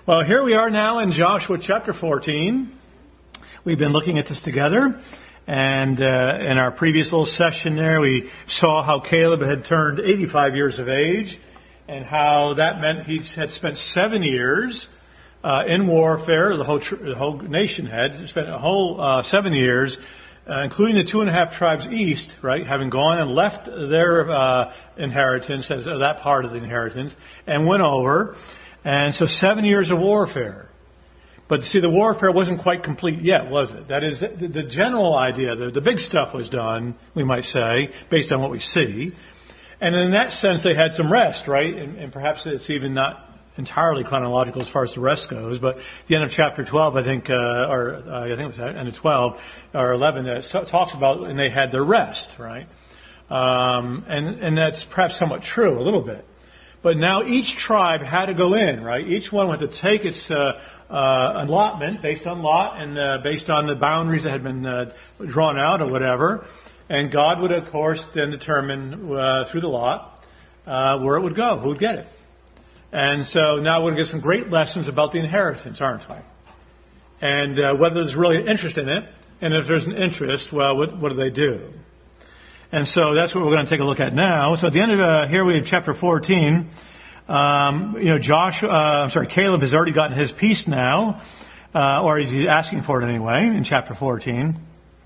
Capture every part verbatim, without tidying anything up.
Well, here we are now in Joshua chapter fourteen. We've been looking at this together. And uh, in our previous little session there, we saw how Caleb had turned eighty-five years of age and how that meant he had spent seven years uh, in warfare. The whole, tr- the whole nation had spent a whole uh, seven years, uh, including the two and a half tribes east, right, having gone and left their uh, inheritance, as uh, that part of the inheritance, and went over. And so seven years of warfare. But see, the warfare wasn't quite complete yet, was it? That is, the, the general idea, the, the big stuff was done, we might say, based on what we see. And in that sense, they had some rest, right? And, and perhaps it's even not entirely chronological as far as the rest goes. But the end of chapter twelve, I think, uh, or uh, I think it was the end of twelve or eleven, that talks about, and they had their rest, right? Um, and, and that's perhaps somewhat true, a little bit. But now each tribe had to go in, right? Each one had to take its uh, uh, allotment based on lot and uh, based on the boundaries that had been uh, drawn out or whatever. And God would, of course, then determine uh, through the lot uh, where it would go, who would get it. And so now we're going to get some great lessons about the inheritance, aren't we? And uh, whether there's really an interest in it. And if there's an interest, well, what, what do they do? And so that's what we're going to take a look at now. So at the end of uh, here we have chapter fourteen. Um, you know, Joshua, uh, I'm sorry, Caleb has already gotten his piece now, uh, or he's asking for it anyway in chapter fourteen.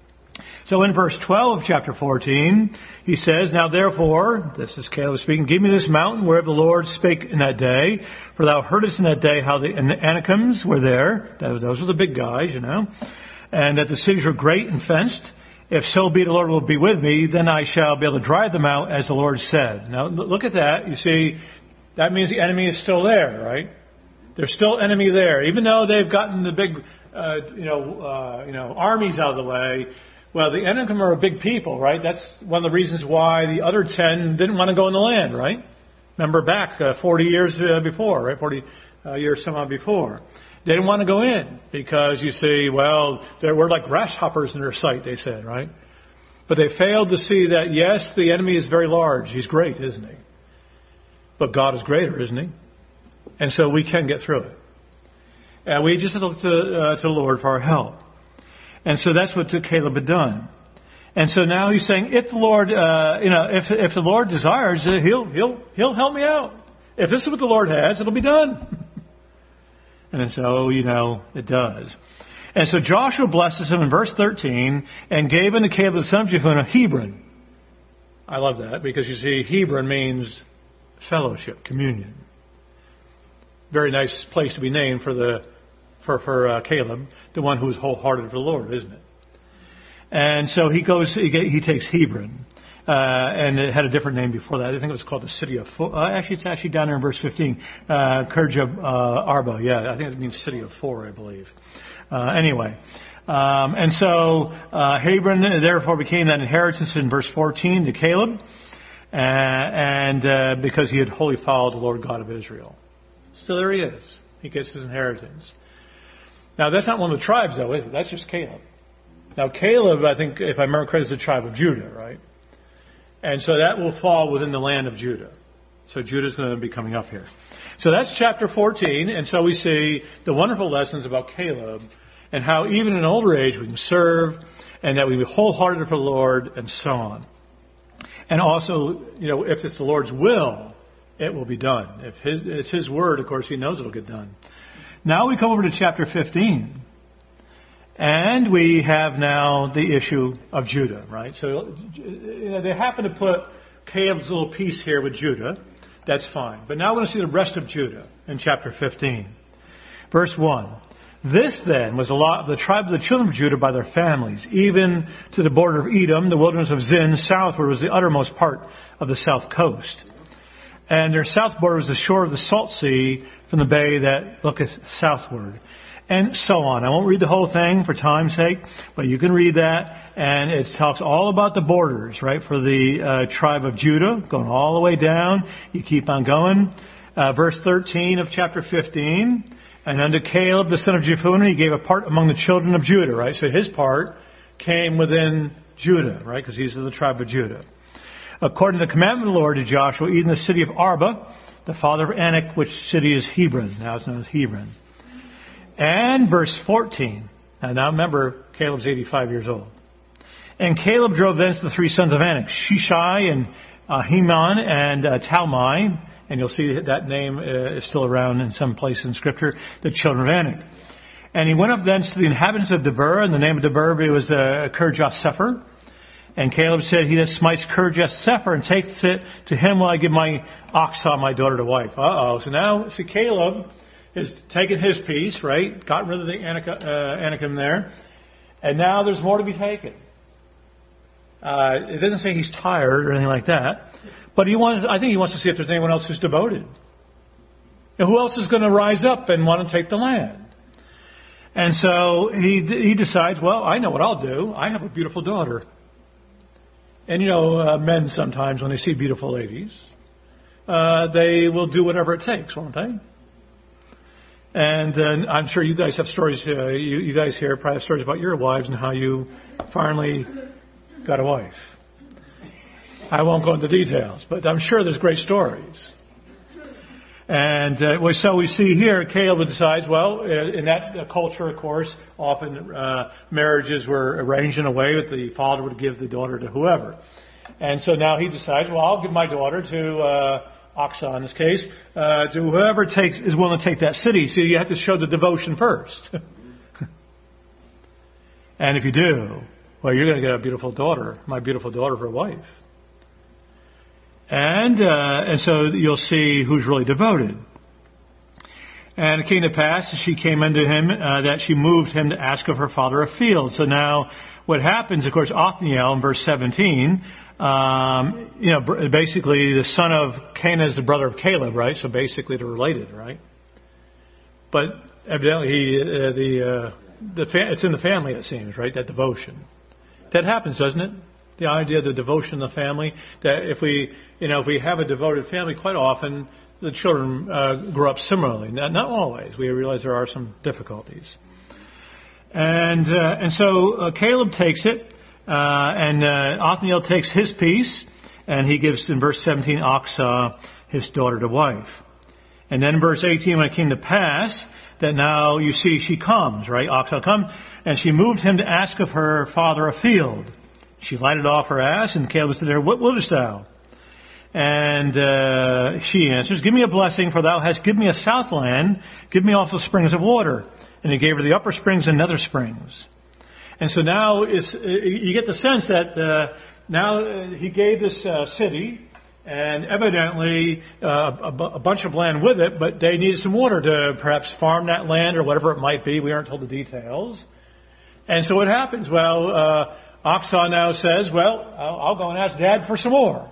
So in verse twelve of chapter fourteen, he says, "Now therefore," this is Caleb speaking, "give me this mountain whereof the Lord spake in that day, for thou heardest in that day how the Anakims were there." Those were the big guys, you know, "and that the cities were great and fenced. If so be the Lord will be with me, then I shall be able to drive them out as the Lord said." Now look at that. You see, that means the enemy is still there, right? There's still enemy there, even though they've gotten the big, uh, you know, uh, you know, armies out of the way. Well, the Anakim are a big people, right? That's one of the reasons why the other ten didn't want to go in the land, right? Remember back uh, forty years uh, before, right? forty uh, years somehow before. They didn't want to go in because, you see, well, they were like grasshoppers in their sight, they said, right? But they failed to see that, yes, the enemy is very large. He's great, isn't he? But God is greater, isn't he? And so we can get through it. And we just look to, uh, to the Lord for our help. And so that's what Caleb had done. And so now he's saying, if the Lord, uh, you know, if if the Lord desires, uh, he'll he'll he'll help me out. If this is what the Lord has, it'll be done. And so, you know, it does. And so Joshua blesses him in verse thirteen and gave unto Caleb the son of Jephunneh Hebron. I love that because you see, Hebron means fellowship, communion. Very nice place to be named for the for for uh, Caleb, the one who is wholehearted for the Lord, isn't it? And so he goes, he, he takes Hebron. Uh, and it had a different name before that. I think it was called the city of four. Uh, actually, it's actually down there in verse fifteen. Uh, Kirjab uh, Arba. Yeah, I think it means city of four, I believe. Uh, anyway. Um, and so, uh, Hebron therefore became that inheritance in verse fourteen to Caleb. Uh, and, uh, because he had wholly followed the Lord God of Israel. So there he is. He gets his inheritance. Now, that's not one of the tribes, though, is it? That's just Caleb. Now, Caleb, I think, if I remember correctly, is the tribe of Judah, right? And so that will fall within the land of Judah. So Judah's going to be coming up here. So that's chapter fourteen. And so we see the wonderful lessons about Caleb and how even in older age we can serve and that we be wholehearted for the Lord and so on. And also, you know, if it's the Lord's will, it will be done. If his, it's His word, of course, He knows it'll get done. Now we come over to chapter fifteen. And we have now the issue of Judah, right? So you know, they happen to put Caleb's little piece here with Judah. That's fine. But now we're going to see the rest of Judah in chapter fifteen. Verse one. "This then was the lot of the tribe of the children of Judah by their families, even to the border of Edom, the wilderness of Zin, southward was the uttermost part of the south coast. And their south border was the shore of the salt sea from the bay that looketh southward." And so on. I won't read the whole thing for time's sake, but you can read that. And it talks all about the borders, right, for the uh, tribe of Judah, going all the way down. You keep on going. Uh, verse thirteen of chapter fifteen. "And unto Caleb, the son of Jephunneh, he gave a part among the children of Judah," right? So his part came within Judah, right, because he's of the tribe of Judah. "According to the commandment of the Lord to Joshua, even the city of Arba, the father of Anak, which city is Hebron." Now it's known as Hebron. And verse fourteen. Now, now remember, Caleb's eighty-five years old. And Caleb drove thence the three sons of Anak, Shishai and uh, Heman and uh, Talmai. And you'll see that, that name uh, is still around in some place in Scripture, the children of Anak. And he went up thence to the inhabitants of Debir, and the name of Debir was uh, Kirjath Sepher. And Caleb said, he that smites Kirjath Sepher and takes it, to him will I give my Achsah, my daughter, to wife. Uh-oh. So now, see, Caleb is taking his piece, right? Got rid of the Anak, uh, Anakim there. And now there's more to be taken. Uh, it doesn't say he's tired or anything like that. But he wants, I think he wants to see if there's anyone else who's devoted. And who else is going to rise up and want to take the land? And so he he decides, well, I know what I'll do. I have a beautiful daughter. And, you know, uh, men sometimes, when they see beautiful ladies, uh, they will do whatever it takes, won't they? And uh, I'm sure you guys have stories, uh, you, you guys here probably have stories about your wives and how you finally got a wife. I won't go into details, but I'm sure there's great stories. And uh, so we see here, Caleb decides, well, in that uh, culture, of course, often uh, marriages were arranged in a way that the father would give the daughter to whoever. And so now he decides, well, I'll give my daughter to uh, Achsah, in this case, uh, to whoever takes is willing to take that city. So you have to show the devotion first. And if you do, well, you're going to get a beautiful daughter, my beautiful daughter for a wife. And uh, and so you'll see who's really devoted. And it came to pass, as she came unto him, uh, that she moved him to ask of her father a field. So now what happens, of course, Othniel in verse seventeen, um, you know, basically the son of Canaan is the brother of Caleb, right? So basically they're related, right? But evidently he, uh, the, uh, the fa- it's in the family, it seems, right? That devotion. That happens, doesn't it? The idea of the devotion of the family, that if we, you know, if we have a devoted family, quite often the children uh, grow up similarly. Not, not always. We realize there are some difficulties. And uh, and so uh, Caleb takes it, uh, and uh, Othniel takes his piece, and he gives in verse seventeen Achsah his daughter to wife. And then in verse eighteen, when it came to pass that now you see she comes, right? Achsah come, and she moved him to ask of her father a field. She lighted off her ass, and Caleb said to her, what wouldest thou? And uh, she answers, give me a blessing, for thou hast given me a south land. Give me also springs of water. And he gave her the upper springs and nether springs. And so now it's, you get the sense that uh, now he gave this uh, city, and evidently uh, a, a bunch of land with it, but they needed some water to perhaps farm that land or whatever it might be. We aren't told the details. And so what happens? Well, uh, Achsah now says, well, I'll, I'll go and ask Dad for some more.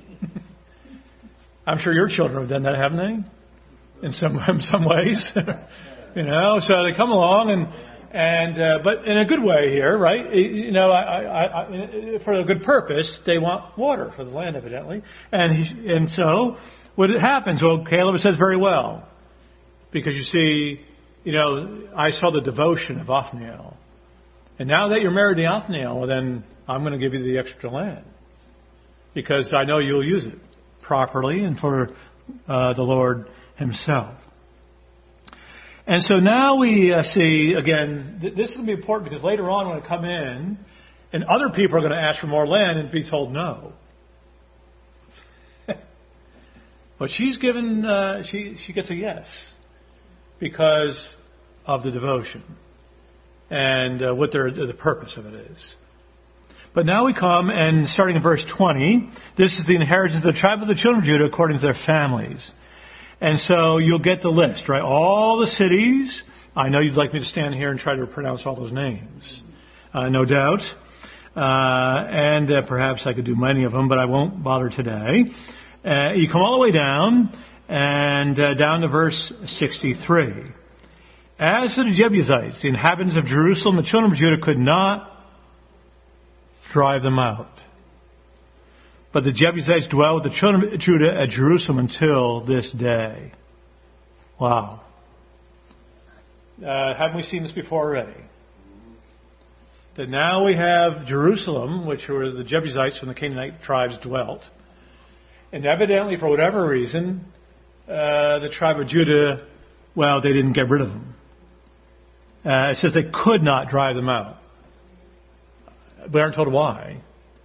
I'm sure your children have done that, haven't they? In some in some ways. You know, so they come along and, and uh, but in a good way here, right? You know, I, I, I, for a good purpose, they want water for the land, evidently. And he, and so what happens? Well, Caleb says very well. Because you see, you know, I saw the devotion of Othniel. And now that you're married to Othniel, well, then I'm going to give you the extra land. Because I know you'll use it properly and for uh, the Lord himself. And so now we uh, see, again, th- this is going to be important because later on when I come in, and other people are going to ask for more land and be told no. But she's given, uh, she, she gets a yes because of the devotion. And uh, what their, the purpose of it is. But now we come, and starting in verse twenty, this is the inheritance of the tribe of the children of Judah according to their families. And so you'll get the list, right? All the cities. I know you'd like me to stand here and try to pronounce all those names. Uh, no doubt. Uh, and uh, perhaps I could do many of them, but I won't bother today. Uh, you come all the way down, and uh, down to verse sixty-three. As for the Jebusites, the inhabitants of Jerusalem, the children of Judah could not drive them out. But the Jebusites dwell with the children of Judah at Jerusalem until this day. Wow. Uh, haven't we seen this before already? That now we have Jerusalem, which were the Jebusites and the Canaanite tribes dwelt. And evidently, for whatever reason, uh, the tribe of Judah, well, they didn't get rid of them. Uh, it says they could not drive them out. We aren't told why.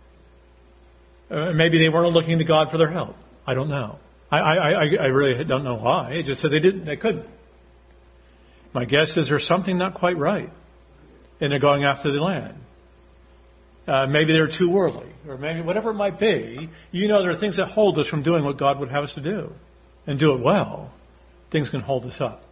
Uh, maybe they weren't looking to God for their help. I don't know. I, I, I, I really don't know why. It just said they didn't. They couldn't. My guess is there's something not quite right in their going after the land. Uh, maybe they're too worldly, or maybe whatever it might be. You know, there are things that hold us from doing what God would have us to do, and do it well. Things can hold us up.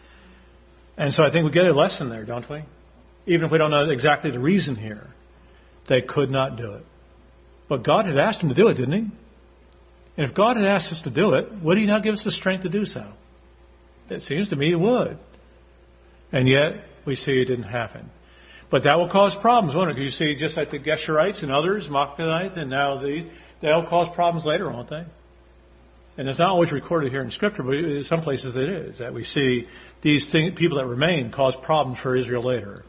And so I think we get a lesson there, don't we? Even if we don't know exactly the reason here. They could not do it. But God had asked them to do it, didn't He? And if God had asked us to do it, would He not give us the strength to do so? It seems to me He would. And yet, we see it didn't happen. But that will cause problems, won't it? You see, just like the Geshurites and others, Machpelah, and now these, they'll cause problems later, won't they? And it's not always recorded here in Scripture, but in some places it is, that we see these things, people that remain cause problems for Israel later.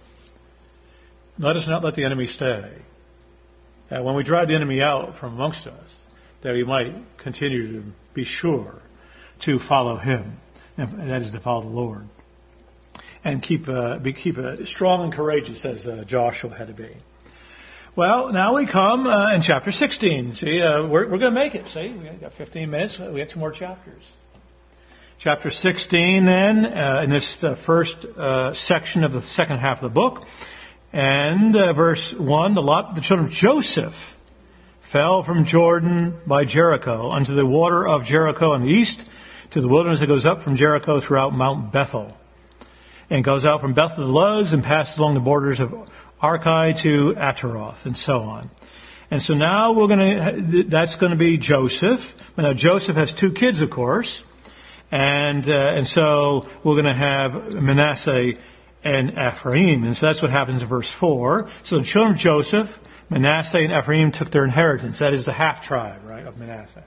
Let us not let the enemy stay. Uh, when we drive the enemy out from amongst us, that we might continue to be sure to follow him, and that is to follow the Lord. And keep uh, be, keep uh, strong and courageous as uh, Joshua had to be. Well, now we come uh, in chapter sixteen. See, uh, we're, we're going to make it. See, we got fifteen minutes. We have two more chapters. Chapter sixteen, then, uh, in this uh, first uh, section of the second half of the book, and uh, verse one: the lot, the children of Joseph fell from Jordan by Jericho unto the water of Jericho on the east, to the wilderness that goes up from Jericho throughout Mount Bethel, and goes out from Bethel to Luz, and passes along the borders of Archi to Ataroth, and so on. And so now we're going to, that's going to be Joseph. Now Joseph has two kids, of course. And, uh, and so we're going to have Manasseh and Ephraim. And so that's what happens in verse four. So the children of Joseph, Manasseh and Ephraim took their inheritance. That is the half tribe, right, of Manasseh.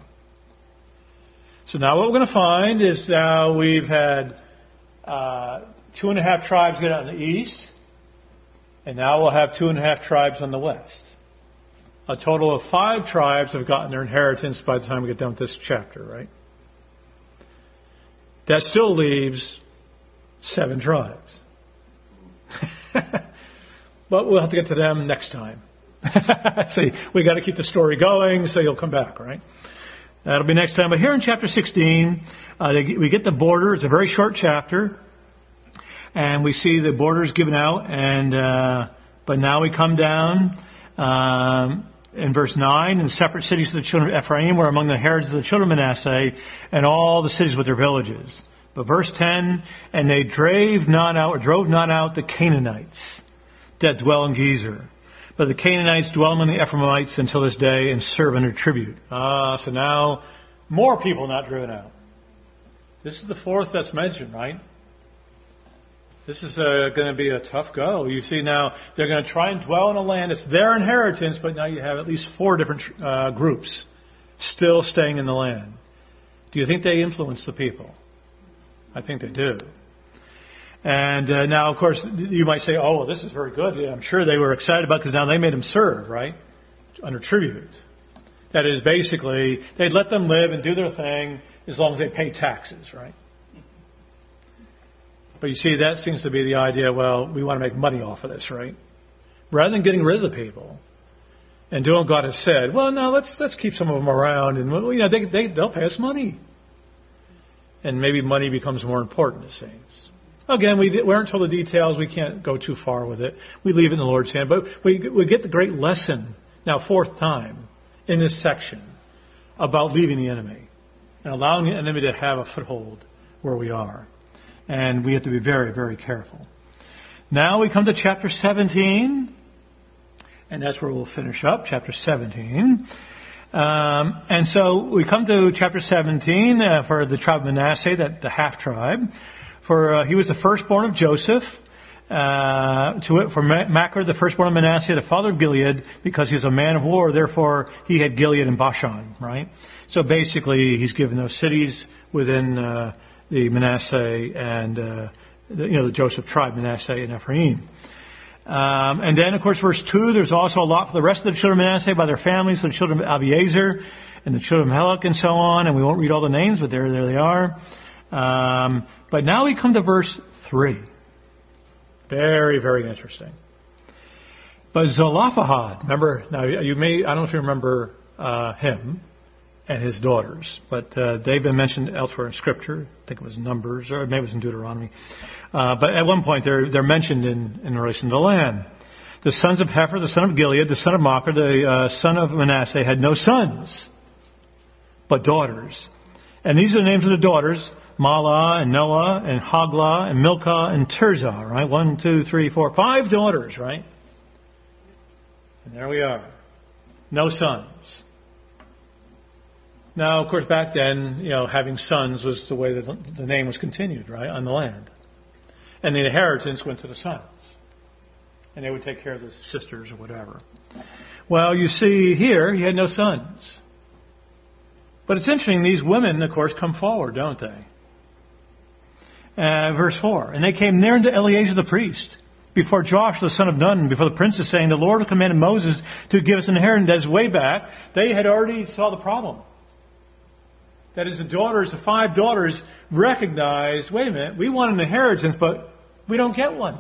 So now what we're going to find is now we've had, uh, two and a half tribes get out in the east. And now we'll have two and a half tribes on the west. A total of five tribes have gotten their inheritance by the time we get done with this chapter, right? That still leaves seven tribes. But we'll have to get to them next time. See, we got to keep the story going, so you'll come back, right? That'll be next time. But here in chapter sixteen, uh, we get the border. It's a very short chapter. And we see the borders given out, and uh, but now we come down um, in verse nine, and the separate cities of the children of Ephraim were among the heritage of the children of Manasseh, and all the cities with their villages. But verse ten, and they drave not out, or drove not out the Canaanites that dwell in Gezer, but the Canaanites dwell among the Ephraimites until this day, and serve under tribute. Ah, so now more people not driven out. This is the fourth that's mentioned, right? This is uh, going to be a tough go. You see now, they're going to try and dwell in a land. It's their inheritance, but now you have at least four different uh, groups still staying in the land. Do you think they influence the people? I think they do. And uh, now, of course, you might say, oh, well, this is very good. Yeah, I'm sure they were excited about it because now they made them serve, right? Under tribute. That is, basically, they'd let them live and do their thing as long as they pay taxes, right? But you see, that seems to be the idea, well, we want to make money off of this, right? Rather than getting rid of the people and doing what God has said, well, no, let's let's keep some of them around, and you know, they, they, they'll pay us money. And maybe money becomes more important, it seems. Again, we, we aren't told the details. We can't go too far with it. We leave it in the Lord's hand. But we, we get the great lesson, now fourth time, in this section, about leaving the enemy and allowing the enemy to have a foothold where we are. And we have to be very, very careful. Now we come to chapter seventeen. And that's where we'll finish up, chapter seventeen. Um, and so we come to chapter seventeen uh, for the tribe of Manasseh, that the half tribe. For uh, he was the firstborn of Joseph. Uh, to it, for Machir, the firstborn of Manasseh, the father of Gilead, because he was a man of war. Therefore, he had Gilead and Bashan, right? So basically, he's given those cities within Uh, the Manasseh and, uh, the, you know, the Joseph tribe, Manasseh and Ephraim. Um, and then, of course, verse two, there's also a lot for the rest of the children of Manasseh by their families, the children of Abiezer and the children of Helek and so on. And we won't read all the names, but there, there they are. Um, but now we come to verse three. Very, very interesting. But Zelophehad, remember, now you may, I don't know if you remember uh, him and his daughters, but uh, they've been mentioned elsewhere in Scripture. I think it was Numbers, or maybe it was in Deuteronomy. Uh, but at one point they're, they're mentioned in, in relation to the land. The sons of Hefer, the son of Gilead, the son of Machir, the uh, son of Manasseh had no sons, but daughters. And these are the names of the daughters: Mahlah and Noah and Hoglah and Milcah and Tirzah, right? One, two, three, four, five daughters, right? And there we are. No sons. Now, of course, back then, you know, having sons was the way that the name was continued, right, on the land. And the inheritance went to the sons. And they would take care of the sisters or whatever. Well, you see here, he had no sons. But it's interesting, these women, of course, come forward, don't they? Uh, verse four, and they came near unto Eleazar the priest, before Joshua the son of Nun, before the princes, saying, the Lord commanded Moses to give us an inheritance. That's way back. They had already saw the problem. That is, the daughters, the five daughters, recognized, wait a minute, we want an inheritance, but we don't get one.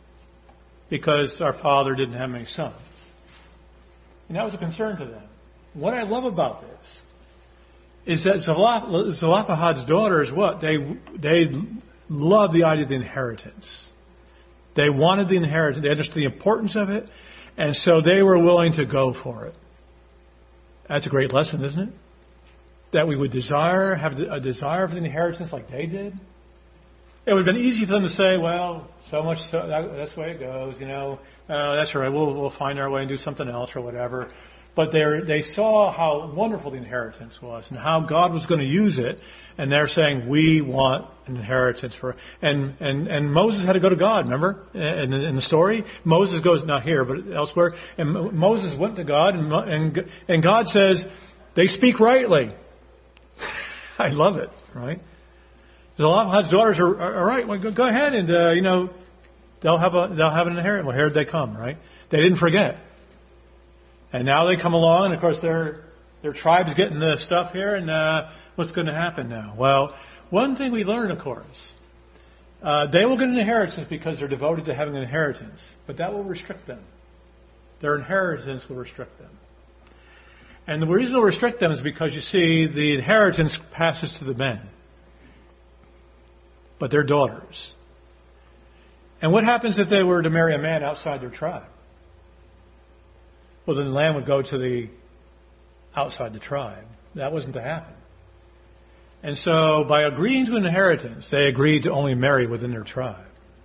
Because our father didn't have many sons. And that was a concern to them. What I love about this is that Zelophehad's daughters, what? They, they loved the idea of the inheritance. They wanted the inheritance. They understood the importance of it. And so they were willing to go for it. That's a great lesson, isn't it? That we would desire, have a desire for the inheritance like they did. It would have been easy for them to say, well, so much, so that, that's the way it goes, you know. Uh, that's all right, we'll, we'll find our way and do something else or whatever. But they saw how wonderful the inheritance was and how God was going to use it. And they're saying, we want an inheritance for... And, and, and Moses had to go to God, remember? In, in the story, Moses goes, not here, but elsewhere. And Moses went to God, and, and, and God says, they speak rightly. I love it, right? Zelophehad's daughters are, are, are right. Well, go, go ahead and, uh, you know, they'll have a, they'll have an inheritance. Well, here they come, right? They didn't forget. And now they come along, and of course their their tribe's getting the stuff here, and uh, what's going to happen now? Well, one thing we learn, of course, uh, they will get an inheritance because they're devoted to having an inheritance, but that will restrict them. Their inheritance will restrict them. And the reason it will restrict them is because, you see, the inheritance passes to the men, but their daughters. And what happens if they were to marry a man outside their tribe? Well, then the land would go to the outside the tribe. That wasn't to happen. And so by agreeing to an inheritance, they agreed to only marry within their tribe.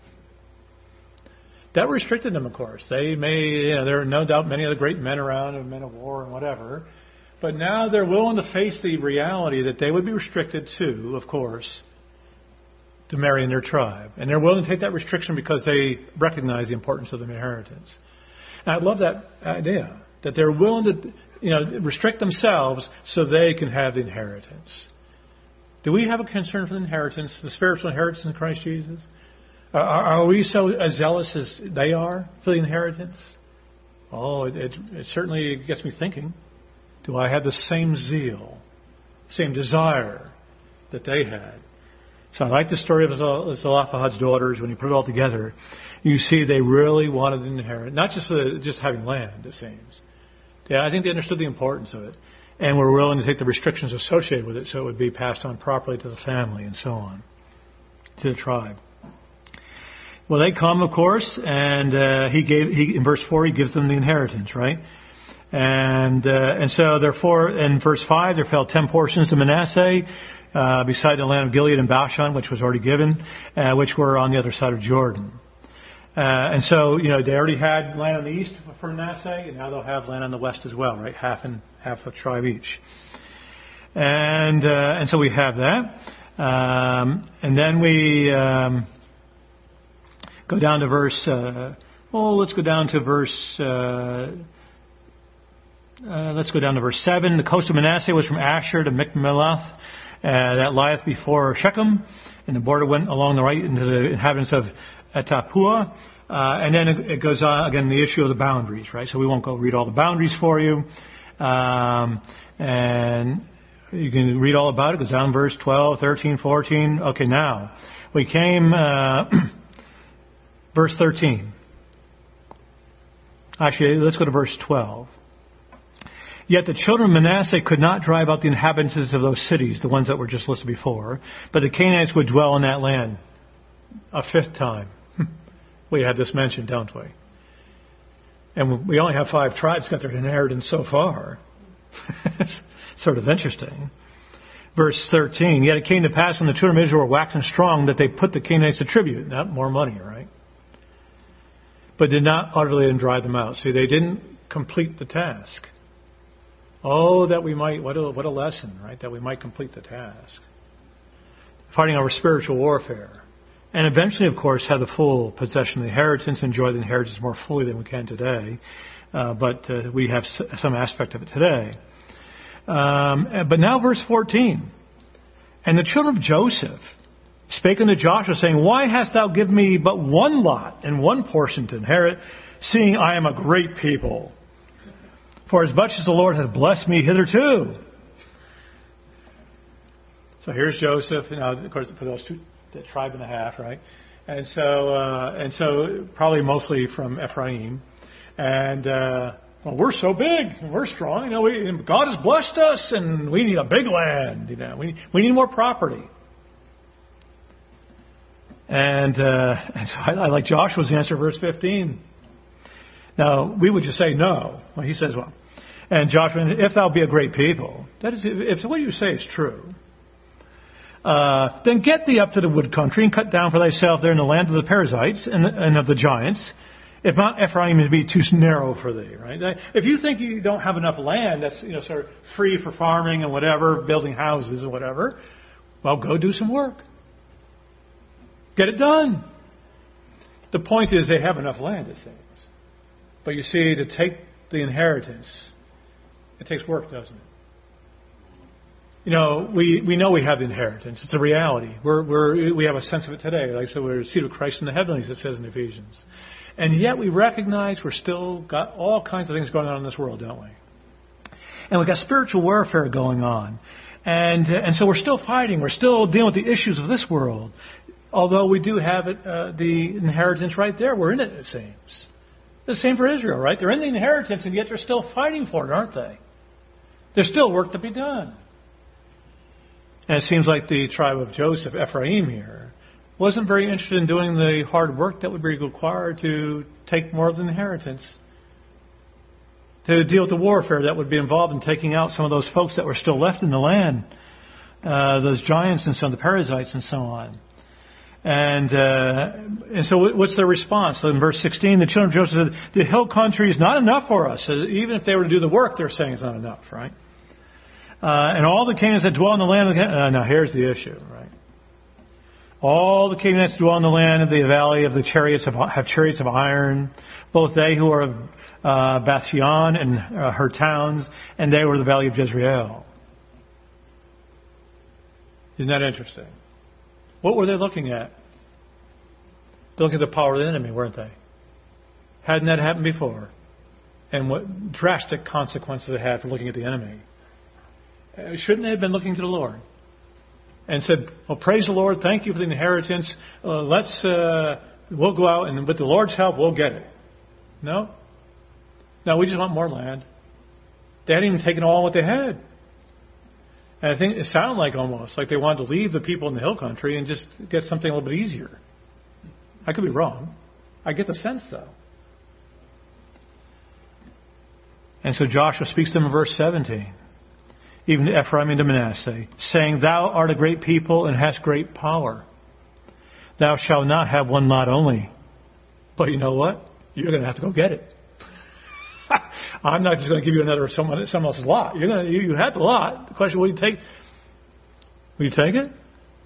That restricted them, of course. They may, you know, there are no doubt many of the great men around, and men of war and whatever. But now they're willing to face the reality that they would be restricted to, of course, to marry in their tribe. And they're willing to take that restriction because they recognize the importance of the inheritance. And I love that idea, that they're willing to, you know, restrict themselves so they can have the inheritance. Do we have a concern for the inheritance, the spiritual inheritance in Christ Jesus? Are, are we so as zealous as they are for the inheritance? Oh, it, it, it certainly gets me thinking. Do I have the same zeal, same desire that they had? So I like the story of Zelophehad's daughters. When you put it all together, you see they really wanted an inheritance, not just for the, just having land, it seems. Yeah, I think they understood the importance of it, and were willing to take the restrictions associated with it so it would be passed on properly to the family and so on, to the tribe. Well, they come, of course, and uh, he gave. He, in verse four, he gives them the inheritance, right? And uh, and so therefore, in verse five, there fell ten portions to Manasseh, uh, beside the land of Gilead and Bashan, which was already given, uh, which were on the other side of Jordan. Uh, and so, you know, they already had land on the east for Manasseh, and now they'll have land on the west as well, right? Half and half a tribe each. And uh, and so we have that. Um, and then we um, go down to verse. Uh, well, let's go down to verse. Uh, uh, let's go down to verse seven. The coast of Manasseh was from Asher to Michmelath, uh, that lieth before Shechem, and the border went along the right into the inhabitants of Tappuah. Uh, and then it, it goes on, again, the issue of the boundaries, right? So we won't go read all the boundaries for you. Um, and you can read all about it. It goes down verse twelve, thirteen, fourteen. Okay, now, we came, uh, Verse thirteen. Actually, let's go to verse twelve. Yet the children of Manasseh could not drive out the inhabitants of those cities, the ones that were just listed before, but the Canaanites would dwell in that land. A fifth time. We have this mentioned, don't we? And we only have five tribes got their inheritance so far. It's sort of interesting. Verse thirteen, yet it came to pass when the children of Israel were waxing strong that they put the Canaanites to tribute. Not more money, right? But did not utterly drive them out. See, they didn't complete the task. Oh, that we might, what a, what a lesson, right? That we might complete the task. Fighting our spiritual warfare. And eventually, of course, have the full possession of the inheritance, enjoy the inheritance more fully than we can today. Uh, but uh, we have s- some aspect of it today. Um, but now verse fourteen. And the children of Joseph spake unto Joshua, saying, why hast thou given me but one lot and one portion to inherit, seeing I am a great people? For as much as the Lord hath blessed me hitherto. So here's Joseph, you know, of course, for those two, the tribe and a half, right? And so, uh, and so probably mostly from Ephraim. And, uh, well, we're so big and we're strong. You know, we, God has blessed us and we need a big land. You know, we, we need more property. And, uh, and so I, I like Joshua's answer, verse fifteen. Now, we would just say no. Well, he says, well, and Joshua, if thou be a great people, that is, if what you say is true, uh, then get thee up to the wood country and cut down for thyself there in the land of the Perizzites and, and of the giants, if Mount Ephraim be too narrow for thee, right? If you think you don't have enough land that's, you know, sort of free for farming and whatever, building houses and whatever, well, go do some work. Get it done. The point is they have enough land, it seems. But you see, to take the inheritance, it takes work, doesn't it? You know, we, we know we have the inheritance. It's a reality. We're, we're, we have a sense of it today. Like I said, we're seated with Christ in the heavenlies, it says in Ephesians. And yet we recognize we're still got all kinds of things going on in this world, don't we? And we've got spiritual warfare going on. And, uh, and so we're still fighting. We're still dealing with the issues of this world. Although we do have it, uh, the inheritance right there. We're in it, it seems. The same for Israel, right? They're in the inheritance, and yet they're still fighting for it, aren't they? There's still work to be done. And it seems like the tribe of Joseph, Ephraim here, wasn't very interested in doing the hard work that would be required to take more of the inheritance, to deal with the warfare that would be involved in taking out some of those folks that were still left in the land, uh, those giants and some of the Perizzites and so on. And uh, and so what's their response? So in verse sixteen, the children of Joseph said, the hill country is not enough for us. So even if they were to do the work, they're saying it's not enough, right? Uh, and all the Canaanites that dwell in the land of the... Uh, now here's the issue, right? All the Canaanites dwell in the land of the valley of the chariots of, have chariots of iron, both they who are of uh, Beth-shean and uh, her towns, and they were the valley of Jezreel. Isn't that interesting? What were they looking at? They're looking at the power of the enemy, weren't they? Hadn't that happened before? And what drastic consequences it had for looking at the enemy. Uh, shouldn't they have been looking to the Lord? And said, well, praise the Lord, thank you for the inheritance. Uh, let's, uh, we'll go out and with the Lord's help, we'll get it. No? No, we just want more land. They hadn't even taken all what they had. And I think it sounded like almost like they wanted to leave the people in the hill country and just get something a little bit easier. I could be wrong. I get the sense, though. And so Joshua speaks to them in verse seventeen. Even to Ephraim and to Manasseh, saying, thou art a great people and hast great power. Thou shalt not have one lot only. But you know what? You're going to have to go get it. I'm not just going to give you another someone, someone else's lot. You're going to, you, you have the lot. The question, will you take, will you take it?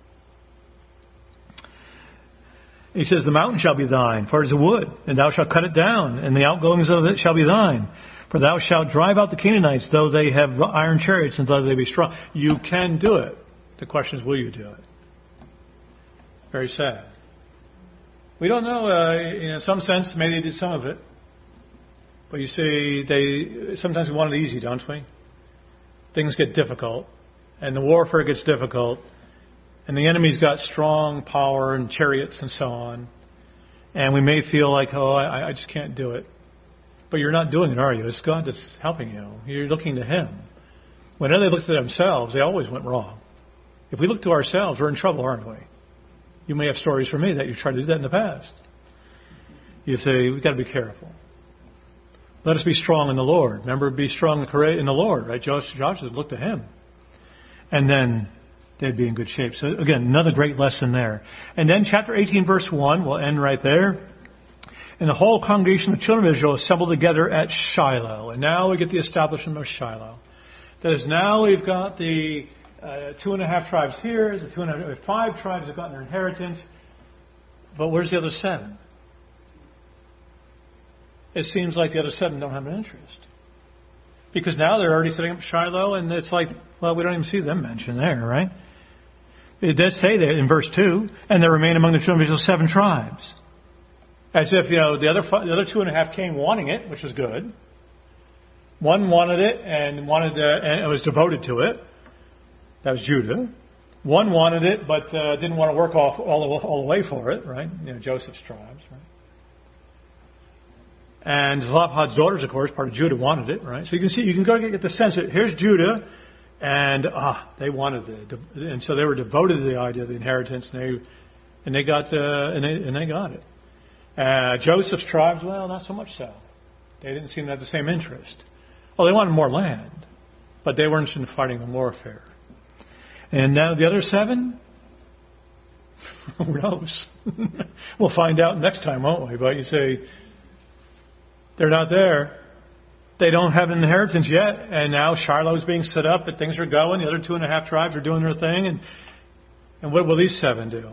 He says, the mountain shall be thine, for it is a wood, and thou shalt cut it down, and the outgoings of it shall be thine. For thou shalt drive out the Canaanites, though they have iron chariots, and though they be strong. You can do it. The question is, will you do it? Very sad. We don't know. Uh, in some sense, maybe they did some of it. But you see, they sometimes we want it easy, don't we? Things get difficult, and the warfare gets difficult, and the enemy's got strong power and chariots and so on. And we may feel like, oh, I, I just can't do it. But you're not doing it, are you? It's God that's helping you. You're looking to Him. Whenever they looked at themselves, they always went wrong. If we look to ourselves, we're in trouble, aren't we? You may have stories from me that you've tried to do that in the past. You say, we've got to be careful. Let us be strong in the Lord. Remember, be strong in the Lord, right? Joshua, Joshua looked to Him. And then they'd be in good shape. So again, another great lesson there. And then chapter eighteen, verse one, we'll end right there. And the whole congregation of the children of Israel assembled together at Shiloh. And now we get the establishment of Shiloh. That is, now we've got the uh, two and a half tribes here. The two and a half, five tribes have gotten their inheritance. But where's the other seven? It seems like the other seven don't have an interest. Because now they're already setting up Shiloh, and it's like, well, we don't even see them mentioned there, right? It does say that in verse two, and there remain among the children of Israel seven tribes. As if, you know, the other the other two and a half came wanting it, which was good. One wanted it and wanted to, and was devoted to it. That was Judah. One wanted it, but uh, didn't want to work off all the, all the way for it, right? You know, Joseph's tribes, right? And Zelophehad's daughters, of course, part of Judah, wanted it, right? So you can see, you can go get the sense that here's Judah, and ah, they wanted it, and so they were devoted to the idea of the inheritance, and they and they got uh, and they and they got it. Uh, Joseph's tribes, well, not so much so. They didn't seem to have the same interest. Oh, they wanted more land, but they weren't interested in fighting the warfare. And now the other seven, who knows? We'll find out next time, won't we? But you say, they're not there. They don't have an inheritance yet. And now Shiloh's being set up and things are going. The other two and a half tribes are doing their thing. And, and what will these seven do?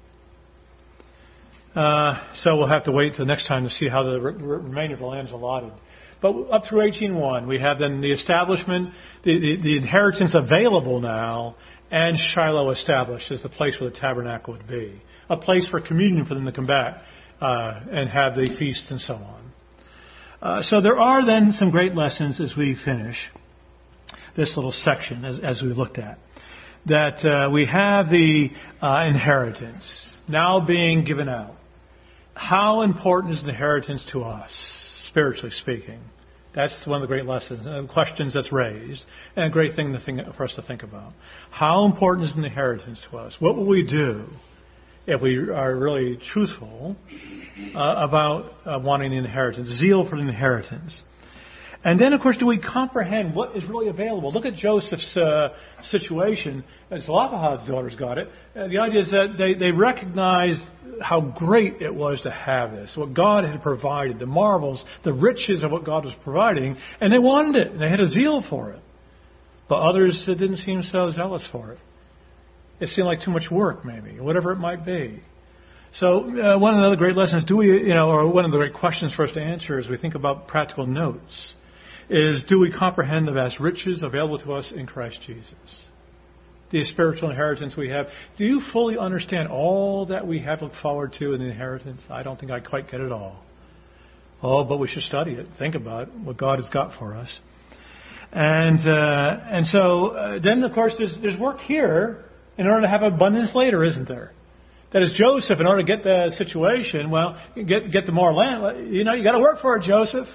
Uh, so we'll have to wait till next time to see how the re- remainder of the land is allotted. But up through eighteen one, we have then the establishment, the, the, the inheritance available now, and Shiloh established as the place where the tabernacle would be. A place for communion for them to come back uh, and have the feasts and so on. Uh, so there are then some great lessons as we finish this little section, as, as we looked at. That uh, we have the uh, inheritance now being given out. How important is the inheritance to us, spiritually speaking? That's one of the great lessons, uh, questions that's raised, and a great thing to think, for us to think about. How important is the inheritance to us? What will we do if we are really truthful uh, about uh, wanting the inheritance, zeal for the inheritance? And then, of course, do we comprehend what is really available? Look at Joseph's uh, situation. Zelophehad's daughters got it. Uh, the idea is that they, they recognized how great it was to have this, what God had provided, the marvels, the riches of what God was providing, and they wanted it, and they had a zeal for it. But others uh, didn't seem so zealous for it. It seemed like too much work, maybe, whatever it might be. So uh, one of the other great lessons, do we, you know, or one of the great questions for us to answer as we think about practical notes, is do we comprehend the vast riches available to us in Christ Jesus? The spiritual inheritance we have. Do you fully understand all that we have to look forward to in the inheritance? I don't think I quite get it all. Oh, but we should study it. Think about what God has got for us. And uh, and so uh, then, of course, there's, there's work here in order to have abundance later, isn't there? That is, Joseph, in order to get the situation, well, get get the more land, you know, you got to work for it, Joseph.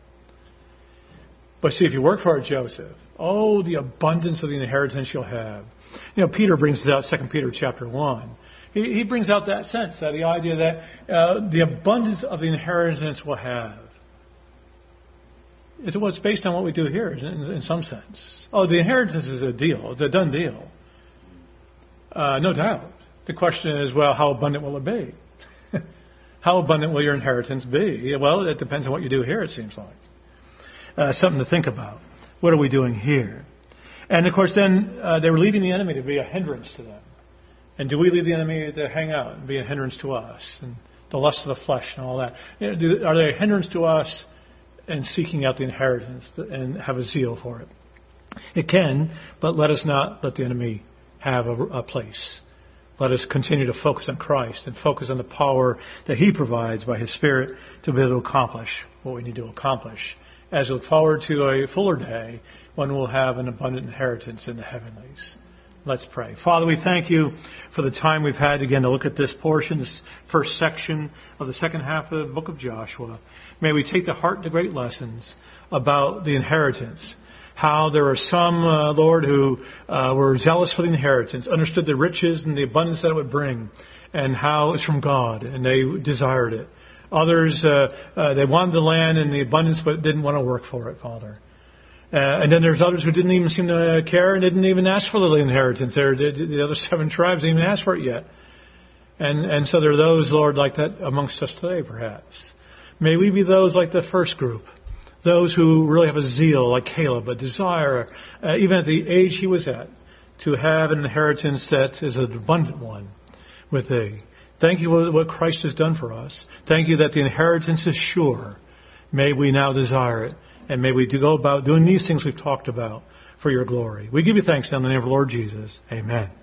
But see, if you work for it, Joseph, oh, the abundance of the inheritance you'll have. You know, Peter brings it out, Second Peter chapter one. He, he brings out that sense, that the idea that uh, the abundance of the inheritance we'll have. It's what's based on what we do here, in, in some sense. Oh, the inheritance is a deal. It's a done deal. Uh, no doubt. The question is, well, how abundant will it be? How abundant will your inheritance be? Well, it depends on what you do here, it seems like. Uh, something to think about. What are we doing here? And, of course, then uh, they were leaving the enemy to be a hindrance to them. And do we leave the enemy to hang out and be a hindrance to us? And the lust of the flesh and all that. You know, do, are they a hindrance to us in seeking out the inheritance and have a zeal for it? It can, but let us not let the enemy have a, a place. Let us continue to focus on Christ and focus on the power that He provides by His Spirit to be able to accomplish what we need to accomplish, as we look forward to a fuller day when we'll have an abundant inheritance in the heavenlies. Let's pray. Father, we thank you for the time we've had again to look at this portion, this first section of the second half of the book of Joshua. May we take to heart the great lessons about the inheritance. How there are some, uh, Lord, who uh, were zealous for the inheritance, understood the riches and the abundance that it would bring, and how it's from God, and they desired it. Others, uh, uh, they wanted the land and the abundance, but didn't want to work for it, Father. Uh, and then there's others who didn't even seem to care and didn't even ask for the inheritance. There, the, the other seven tribes didn't even ask for it yet. And and so there are those, Lord, like that amongst us today, perhaps. May we be those like the first group, those who really have a zeal, like Caleb, a desire, uh, even at the age he was at, to have an inheritance that is an abundant one with thee. Thank you for what Christ has done for us. Thank you that the inheritance is sure. May we now desire it. And may we go about doing these things we've talked about for your glory. We give you thanks now in the name of the Lord Jesus. Amen.